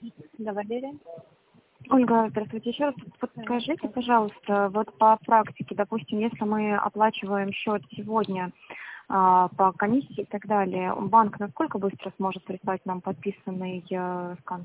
Да, Валерия? Ольга, здравствуйте. Еще раз подскажите, пожалуйста, вот по практике, допустим, если мы оплачиваем счет сегодня по комиссии и так далее, банк насколько быстро сможет прислать нам подписанный скан?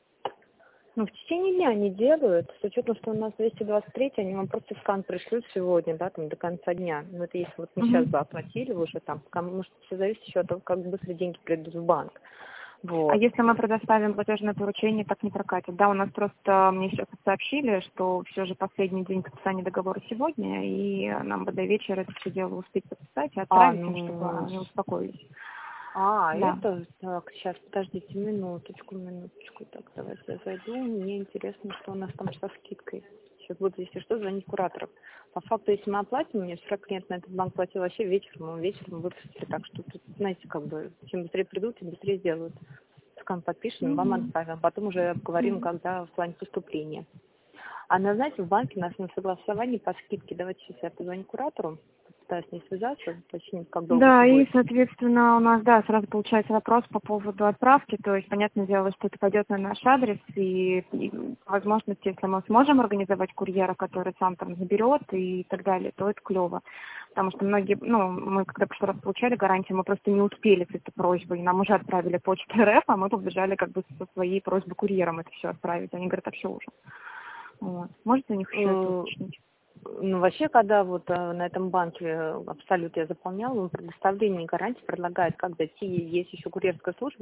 Ну, в течение дня они делают, с учетом, что у нас 223, они вам просто скан пришлют сегодня, да, там, до конца дня. Ну, это если вот мы сейчас бы оплатили уже там, потому что все зависит еще от того, как быстро деньги придут в банк. Вот. А если мы предоставим платежное поручение, так не прокатит? Да, у нас просто, мне сейчас сообщили, что все же последний день подписания договора сегодня, и нам бы до вечера это все дело успеть подписать и отправить им, чтобы они успокоились. Да. Это, так, сейчас, подождите, минуточку. Так, давайте я зайду. Мне интересно, что у нас там со скидкой. Сейчас буду, если что, звонить кураторов. По факту, если мы оплатим, мне вчера клиент на этот банк платил вообще вечером выпустили. Так что тут, знаете, как бы, чем быстрее придут, тем быстрее сделают. Скан подпишем, вам отправим. Потом уже обговорим, когда в плане поступления. А знаете, в банке у нас на согласовании по скидке. Давайте сейчас я позвоню куратору. Пытаюсь с ней связаться, уточнить, как долго Да, это и, будет. соответственно, у нас, да, сразу получается вопрос по поводу отправки, то есть, понятное дело, что это пойдет на наш адрес, и по возможности, если мы сможем организовать курьера, который сам там заберет и так далее, то это клево. Потому что многие, мы когда в прошлый раз получали гарантию, мы просто не успели с этой просьбой, нам уже отправили почту РФ, а мы побежали как бы со своей просьбой курьером это все отправить. Они говорят, а все уже. Вот. Можете у них еще это уточнить? Ну, вообще, когда вот на этом банке Абсолют я заполняла, он предоставление гарантии предлагает, как дойти, есть еще курьерская служба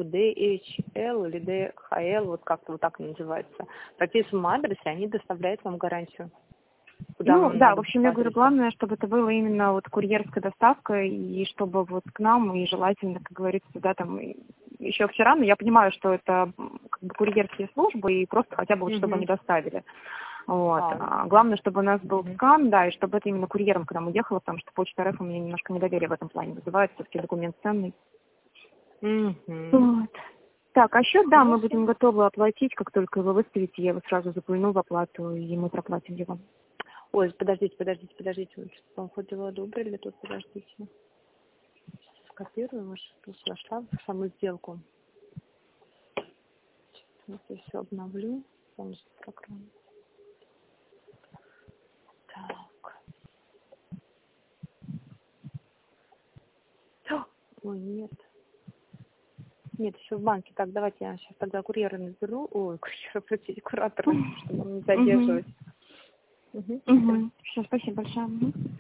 DHL или DHL, вот как-то вот так называется. По тем адресе они доставляют вам гарантию. Куда вам Да, надо в общем, по я говорю, адресу. главное, чтобы это было именно вот курьерская доставка, и чтобы вот к нам, и желательно, как говорится, да, там, еще вчера, но я понимаю, что это как бы курьерские службы, и просто хотя бы вот, чтобы они доставили. Вот. Главное, чтобы у нас был скан, да, и чтобы это именно курьером к нам уехало, потому что почта РФ у меня немножко недоверие в этом плане вызывает, все-таки документ ценный. Вот. Так, а счет, да, мы будем готовы оплатить, как только его выставите, я его сразу запульну в оплату, и мы проплатим его. Ой, подождите, вот что-то вам хоть его одобрили, тут подождите. Скопирую вошла в саму сделку. Сейчас я все обновлю, полностью прокрою. Так. Ой, нет. Нет, еще в банке. Так, давайте я сейчас тогда курьера наберу. Ой, куратора, чтобы не задерживать. Все, спасибо большое.